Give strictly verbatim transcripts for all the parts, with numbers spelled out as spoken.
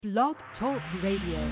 Blog Talk Radio.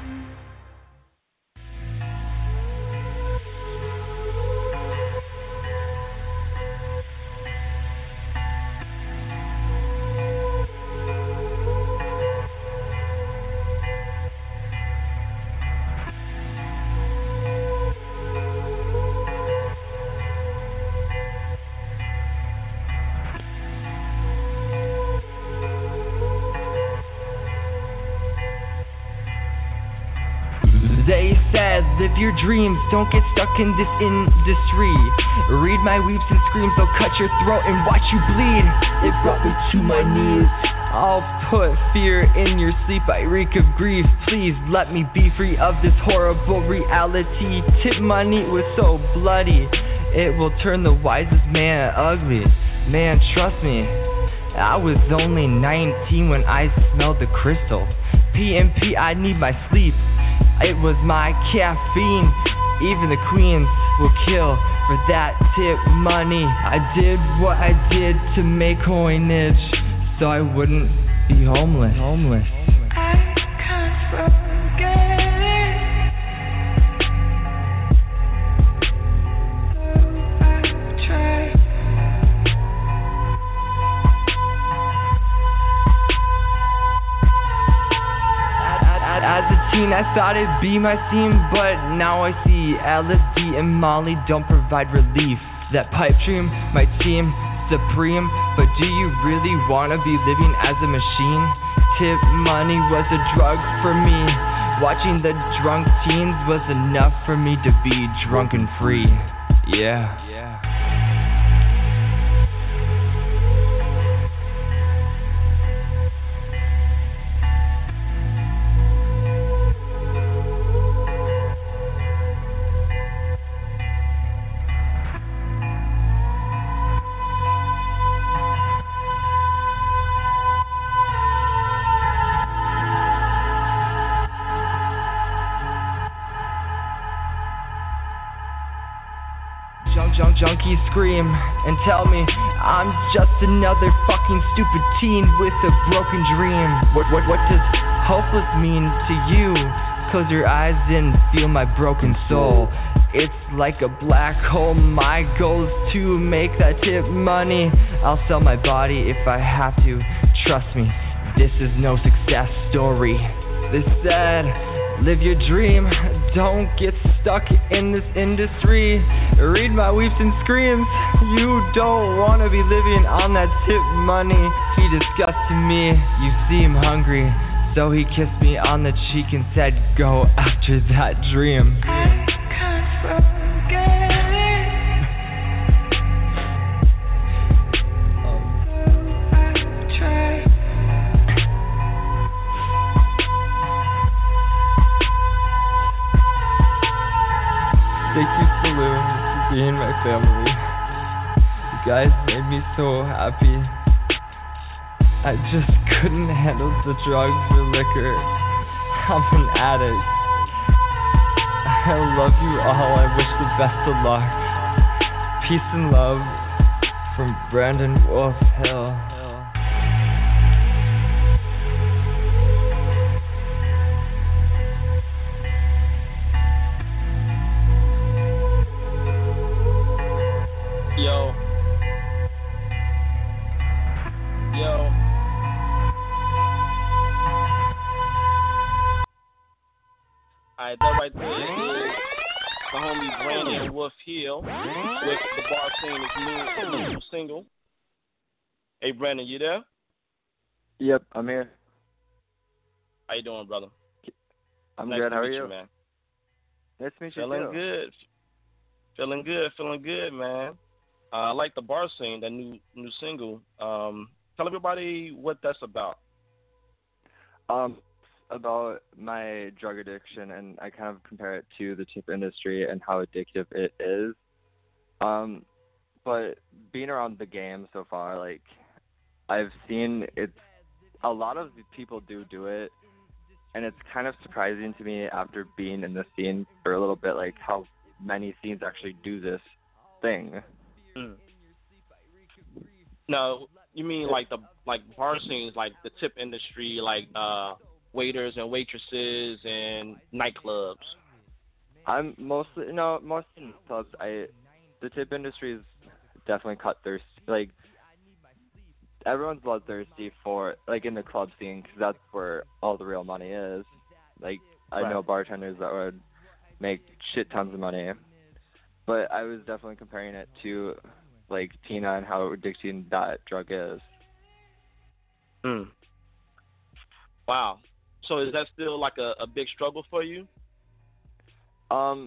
They said, live your dreams, don't get stuck in this industry. Read my weeps and screams, they'll cut your throat and watch you bleed. It brought me to my knees. I'll put fear in your sleep, I reek of grief. Please let me be free of this horrible reality. Tip money was so bloody, it will turn the wisest man ugly. Man, trust me, I was only nineteen when I smelled the crystal. P M P, I need my sleep. It was my caffeine. Even the queens will kill for that tip money. I did what I did to make coinage, so I wouldn't be homeless. Homeless. I can't forget it. Though I try. As a teen, I thought it'd be my scene, but now I see L S D and Molly don't provide relief. That pipe dream might seem supreme, but do you really wanna be living as a machine? Tip money was a drug for me. Watching the drunk teens was enough for me to be drunk and free. Yeah. Yeah. Junk, junk, junkies scream and tell me I'm just another fucking stupid teen with a broken dream. What, what, what does hopeless mean to you? Close your eyes and feel my broken soul. It's like a black hole. My goal's to make that tip money. I'll sell my body if I have to. Trust me, this is no success story. They said, live your dream, don't get stuck in this industry. Read my weeps and screams, you don't wanna be living on that tip money. He discussed to me, you seem hungry, so he kissed me on the cheek and said, go after that dream. I can't forget it. Though I try. Thank you, Saloon, for being my family. You guys made me so happy. I just couldn't handle the drugs or liquor. I'm an addict. I love you all. I wish the best of luck. Peace and love from Brandon Wolf Hill. Yo. Yo. Alright, that right there is the homie Brandon Wolf Hill with the bar scene is new, new single. Hey Brandon, you there? Yep, I'm here. How you doing, brother? I'm nice good. to How are meet you? man? Nice to meet you Feeling too. good. Feeling good, feeling good, man. Uh, I like the bar scene, that new new single. Um, tell everybody what that's about. Um, about my drug addiction, and I kind of compare it to the tip industry and how addictive it is. Um, but being around the game so far, like I've seen it's a lot of people do do it, and it's kind of surprising to me after being in the scene for a little bit, like how many scenes actually do this thing. Mm. No, you mean like the like bar scenes, like the tip industry, like uh, waiters and waitresses and nightclubs? I'm mostly no mostly in clubs. I the tip industry is definitely cut thirsty. Like everyone's bloodthirsty for like in the club scene because that's where all the real money is. Like I Right. know bartenders that would make shit tons of money, but I was definitely comparing it to like Tina and how addicting that drug is. Mm. Wow. So is that still like a, a big struggle for you? Um,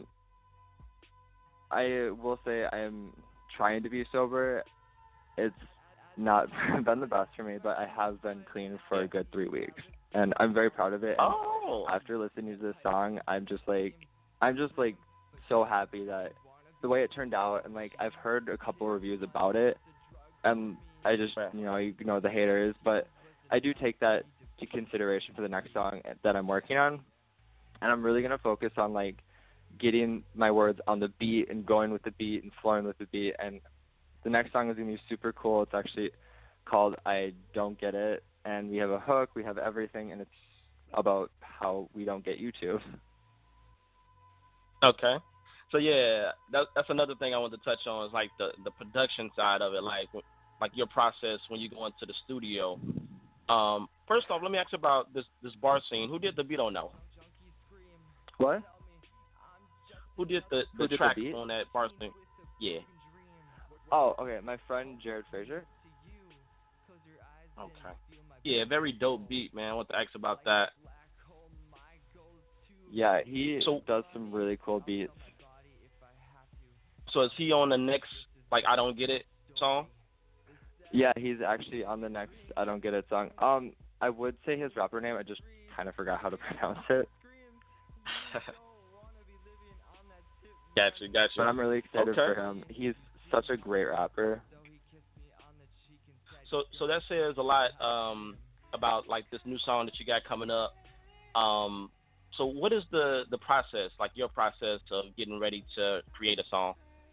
I will say I am trying to be sober. It's not been the best for me, but I have been clean for a good three weeks, and I'm very proud of it. And Oh. after listening to this song, I'm just like, I'm just like so happy that the way it turned out, and like I've heard a couple reviews about it, and I just, Right. you know, you know the haters, but I do take that to consideration for the next song that I'm working on, and I'm really gonna focus on like getting my words on the beat and going with the beat and flowing with the beat. And the next song is gonna be super cool. It's actually called I Don't Get It, and we have a hook, we have everything, and it's about how we don't get YouTube. Okay. So yeah, that, that's another thing I wanted to touch on is like the, the production side of it, like like your process when you go into the studio. Um, first off, let me ask you about this this bar scene. Who did the beat on that one? What? Who did the Who the did the track beat? on that bar scene? Yeah. Oh, okay, my friend Jared Frazier. Okay. Yeah, very dope beat, man. I want to ask about that. Yeah, he So- does some really cool beats. So is he on the next like I Don't Get It song? Yeah, he's actually on the next I Don't Get It song. Um, I would say his rapper name, I just kind of forgot how to pronounce it. Gotcha, gotcha. But I'm really excited Okay. for him. He's such a great rapper. So so that says a lot um, about like this new song that you got coming up. Um, so what is the, the process, like your process of getting ready to create a song?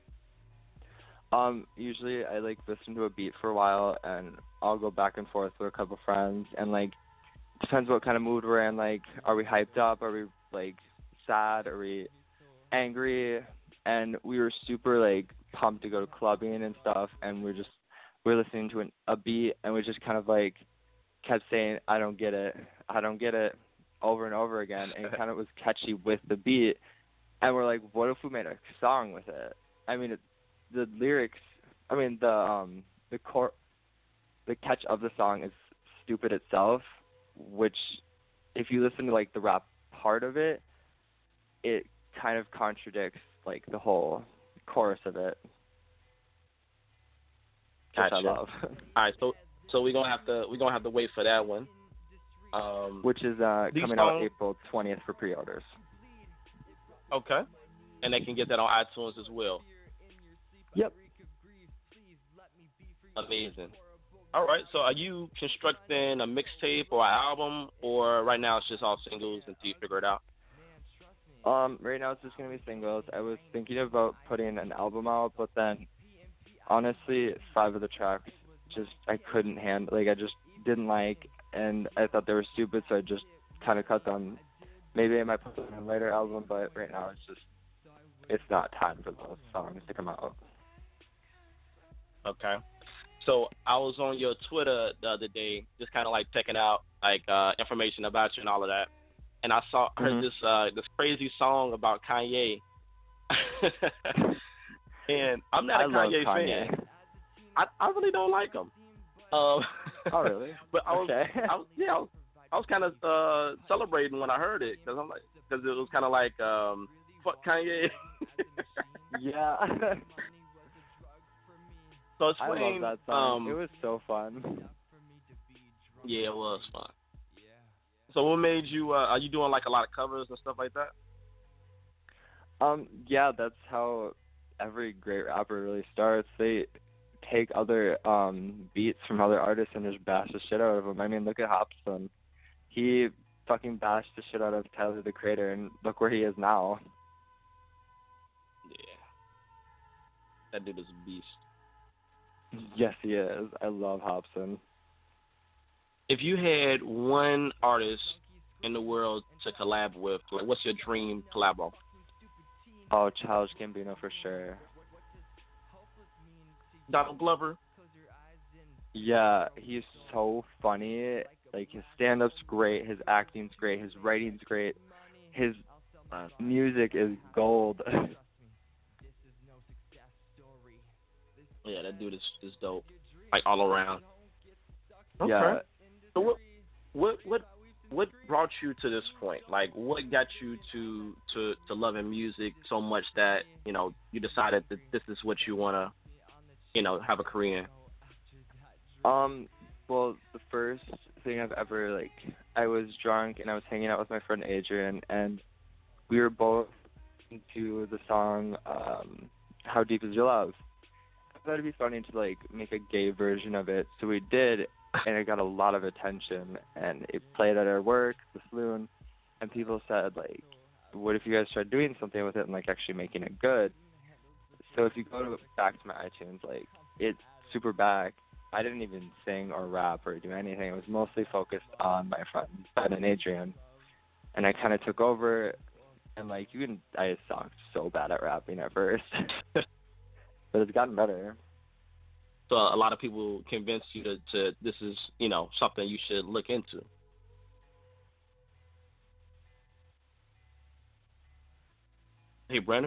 Um, usually I like listen to a beat for a while and I'll go back and forth with a couple friends and like depends what kind of mood we're in. Like, are we hyped up? Are we like sad? Are we angry? And we were super like pumped to go to clubbing and stuff, and we're just we're listening to an, a beat and we just kind of like kept saying I don't get it, I don't get it over and over again, and it kind of was catchy with the beat, and we're like, what if we made a song with it? I mean, it, the lyrics, I mean the um the core, the catch of the song is stupid itself, which if you listen to like the rap part of it, it kind of contradicts like the whole chorus of it, which Gotcha. I love. All right, so so we're gonna have to we're gonna have to wait for that one. Um, Which is uh, These coming out songs- April twentieth for pre-orders. okay, and they can get that on iTunes as well. Yep. Amazing. All right, so are you constructing a mixtape or an album, or right now it's just all singles until you figure it out? Um, right now it's just gonna be singles. I was thinking about putting an album out, but then honestly, five of the tracks just I couldn't handle. Like I just didn't like, and I thought they were stupid, so I just kind of cut them. Maybe I might put them in a later album, but right now it's just it's not time for those songs to come out. Okay. So I was on your Twitter the other day, just kind of like checking out like uh, information about you and all of that, and I saw heard Mhm. this uh, this crazy song about Kanye, and I'm not a I love Kanye, Kanye. fan. I I really don't like him. Um, Oh really? but I was, Okay. I was yeah, I was, I was kind of uh, celebrating when I heard it because I'm like because it was kind of like um, fuck Kanye. Yeah. So I love explain. that song. Um, It was so fun. yeah, it was fun. So what made you? Uh, are you doing like a lot of covers and stuff like that? Um, yeah, that's how every great rapper really starts. They take other um beats from other artists and just bash the shit out of them. I mean, look at Hopson. He fucking bashed the shit out of Tyler the Creator, and look where he is now. Yeah, that dude is a beast. Yes, he is. I love Hopson. If you had one artist in the world to collab with? Like, what's your dream collabo? Oh, Childish Gambino for sure. Donald Glover? Yeah, he's so funny. Like, his stand-up's great, his acting's great, his writing's great, his music is gold. Yeah, that dude is, is dope. Like, all around. Okay. Yeah. So what, what, what, what brought you to this point? Like, what got you to, to, to loving music so much that, you know, you decided that this is what you want to, you know, have a career in? Um, well, the first thing I've ever, like, I was drunk and I was hanging out with my friend Adrian, and we were both into the song, um, How Deep Is Your Love? I thought it'd be funny to, like, make a gay version of it, so we did, and it got a lot of attention, and it played at our work, the saloon, and people said, like, what if you guys tried doing something with it and, like, actually making it good? So if you go to, back to my iTunes, like, it's super back. I didn't even sing or rap or do anything. It was mostly focused on my friends, Ben and Adrian. And I kind of took over, and, like, you can, I sucked so bad at rapping at first. But it's gotten better. So a lot of people convinced you to, to this is, you know, something you should look into. Hey, Brandon?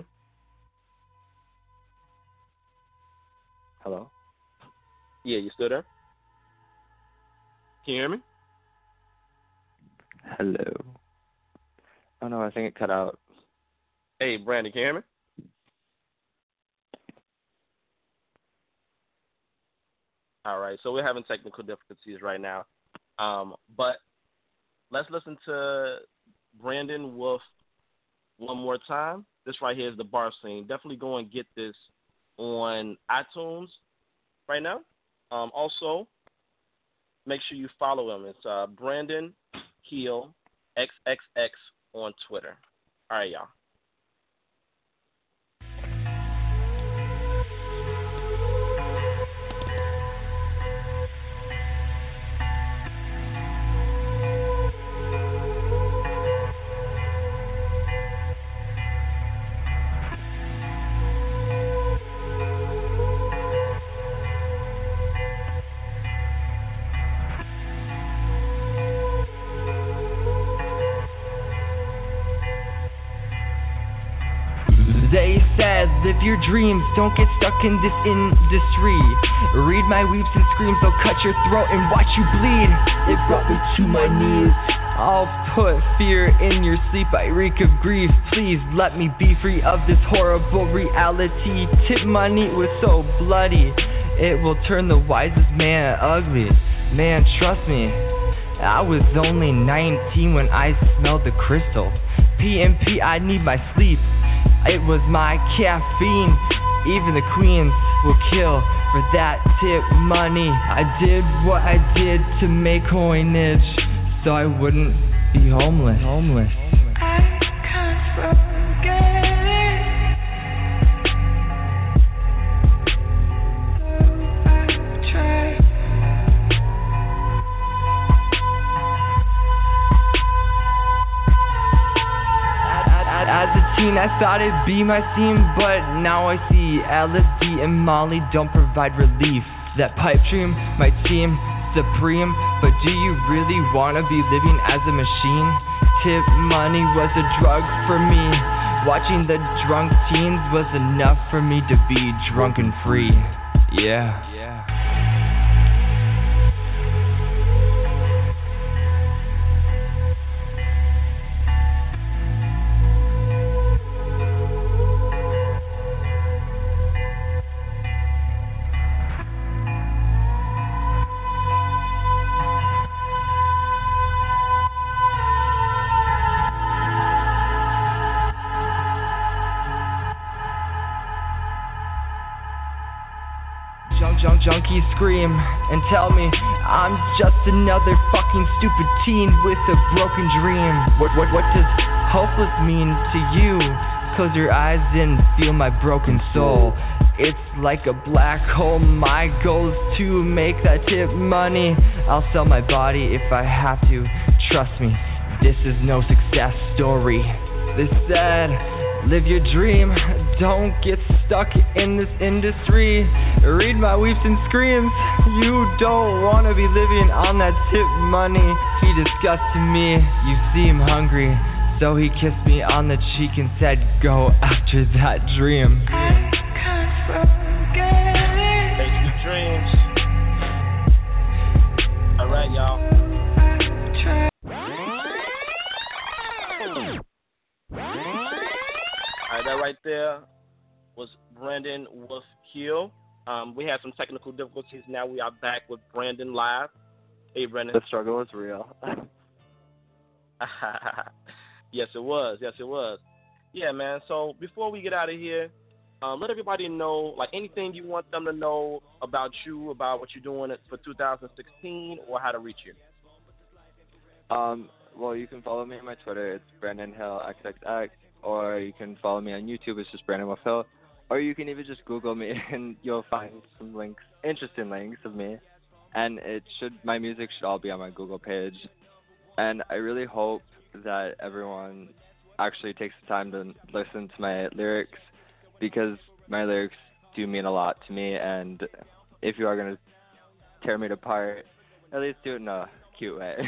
Hello? Yeah, you still there? Can you hear me? Hello. Oh, no, I think it cut out. Hey, Brandon, can you hear me? All right, so we're having technical difficulties right now. Um, but let's listen to Brandon Wolf one more time. This right here is the Bar Scene. Definitely go and get this on iTunes right now. Um, also, make sure you follow him. It's uh, Brandon Heel X X X on Twitter. All right, y'all. They said, live your dreams, don't get stuck in this industry. Read my weeps and screams, they'll cut your throat and watch you bleed. It brought me to my knees. I'll put fear in your sleep, I reek of grief. Please let me be free of this horrible reality. Tip money was so bloody, it will turn the wisest man ugly. Man, trust me, I was only nineteen when I smelled the crystal. P M P, I need my sleep. It was my caffeine. Even the queens will kill for that tip money. I did what I did to make coinage, so I wouldn't be homeless. Homeless. I can't forget it. So I tried. As a teen, I thought it'd be my theme, but now I see L S D and Molly don't provide relief. That pipe dream might seem supreme, but do you really wanna be living as a machine? Tip money was a drug for me. Watching the drunk teens was enough for me to be drunk and free. Yeah. Yeah. Junk junkies scream and tell me I'm just another fucking stupid teen with a broken dream. What what what does hopeless mean to you? Close your eyes and feel my broken soul. It's like a black hole. My goal is to make that tip money. I'll sell my body if I have to. Trust me, this is no success story. They said, live your dream, don't get stuck in this industry. Read my weeps and screams, you don't wanna be living on that tip money. He discussed to me, you seem hungry, so he kissed me on the cheek and said, go after that dream. I can't forget it. Chase your dreams. Alright, y'all. Try. Alright, that right there was Brandon Wolf Hill. Um, we had some technical difficulties. Now we are back with Brandon live. Hey, Brandon. The struggle is real. Yes, it was. Yes, it was. Yeah, man. So before we get out of here, um, let everybody know, like, anything you want them to know about you, about what you're doing for two thousand sixteen, or how to reach you. Um, well, you can follow me on my Twitter. It's Brandon Hill X X X, or you can follow me on YouTube. It's just Brandon Wolf Hill, or you can even just Google me and you'll find some links, interesting links of me. And it should, my music should all be on my Google page. And I really hope that everyone actually takes the time to listen to my lyrics, because my lyrics do mean a lot to me. And if you are going to tear me apart, at least do it in a cute way.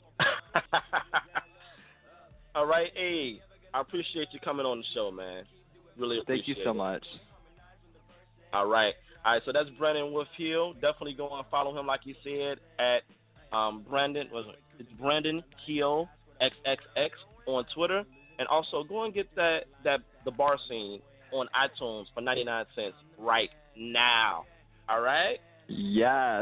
All right, hey, I appreciate you coming on the show, man. Really appreciate it. Thank you so much. All right. All right, so that's Brandon Wolf Hill. Definitely go and follow him, like you said, at um, Brandon, was it? It's Brandon Hill X X X on Twitter. And also go and get that, that the bar scene on iTunes for ninety-nine cents right now. All right? Yes.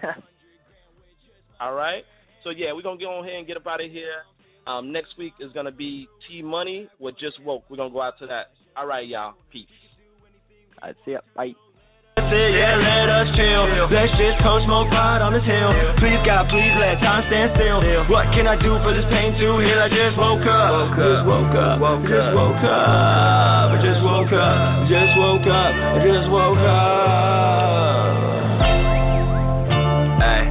All right? So, yeah, we're going to go ahead and get up out of here. Um, next week is going to be T-Money with Just Woke. We're going to go out to that. All right, y'all. Peace. All right, see ya. Bye. Yeah, let us chill. Let's just coach smoke pot on this hill. Please, God, please let time stand still. What can I do for this pain to heal? I just woke up. Just woke up. Just woke up. I just woke up. Just woke up. I just woke up. Hey.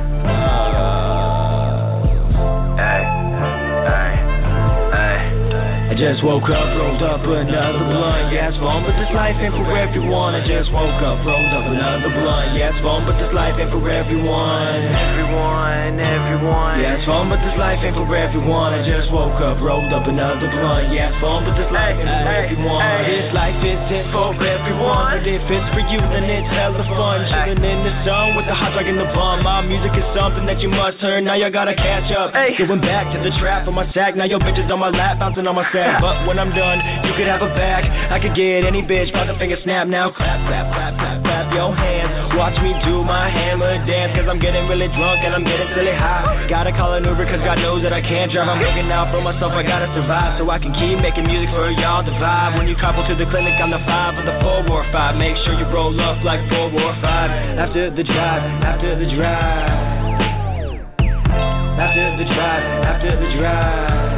Hey. Hey. Hey. I just woke up, rolled up another blunt. Yeah, it's fun, but this life ain't for everyone. I just woke up, rolled up another blunt. Yeah, it's fun, but this life ain't for everyone. Everyone, everyone. Yeah, it's fun, but this life ain't for everyone. I just woke up, rolled up another blunt. Yeah, it's fun, but this life ain't for everyone. This life isn't for everyone, but if it's for you, then it's hella fun. Chilling in the sun with the hot dog in the bun. My music is something that you must hear. Now you gotta catch up. Going back to the trap on my sack. Now your bitches on my lap, bouncing on my sack. But when I'm done, you could have a back. I could get any bitch, pop the finger snap now. Clap, clap, clap, clap, clap your hands. Watch me do my hammer dance, cause I'm getting really drunk and I'm getting silly high. Gotta call an Uber cause God knows that I can't drive. I'm looking out for myself, I gotta survive, so I can keep making music for y'all to vibe. When you couple to the clinic, I'm the five or the four or five. Make sure you roll up like four or five. After the drive, after the drive. After the drive, after the drive.